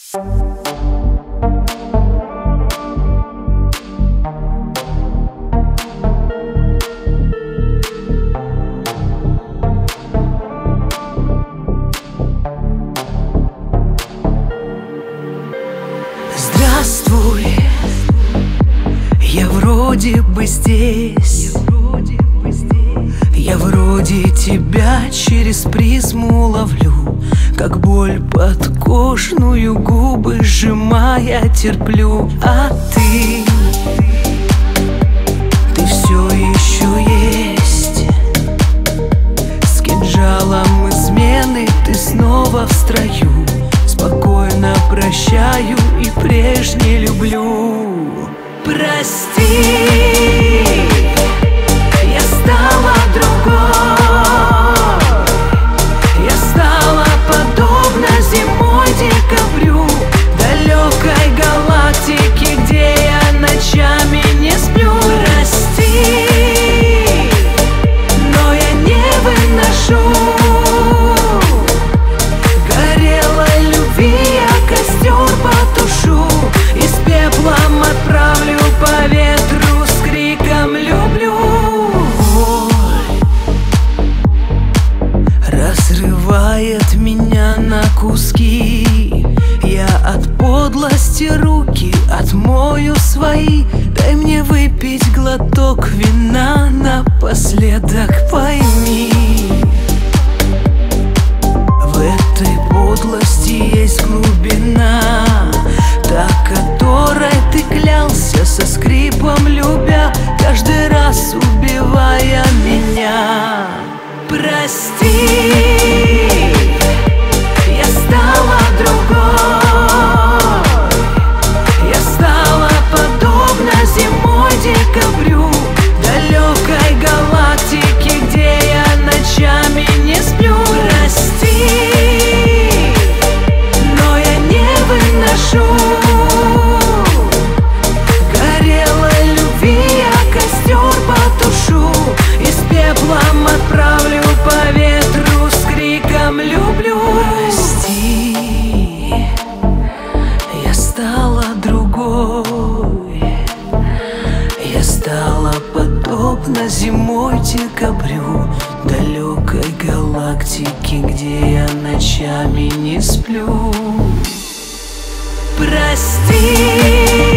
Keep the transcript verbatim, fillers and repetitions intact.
Здравствуй, я вроде бы здесь. Я вроде тебя через призму ловлю, как боль подкожную, губы сжимая терплю. А ты, ты все еще есть. С кинжалом измены ты снова в строю. Спокойно прощаю и прежне люблю. Прости, я стала другой. Я стала подобна зимой декабрю, далекой галактике, где я ночами не сплю. Прости, но я не выношу горелой любви, я костер потушу и с пеплом отправлю по ветру с криком «люблю». Разрывает меня на куски. Я от подлости руки отмою свои. Дай мне выпить глоток вина напоследок, пойми. В этой подлости есть глубина, та, которой ты клялся со скрипом любя, каждый раз убивая меня. Прости, я стала другой. Я стала подобна зимой декабрю, далекой галактике, где я ночами не сплю. Прости, но я не выношу горелой любви, я костер потушу и с пеплом отправлю по ветру с криком «люблю». Прости, я стала другой. Я стала подобна зимой декабрю, далекой галактике, где я ночами не сплю. Прости.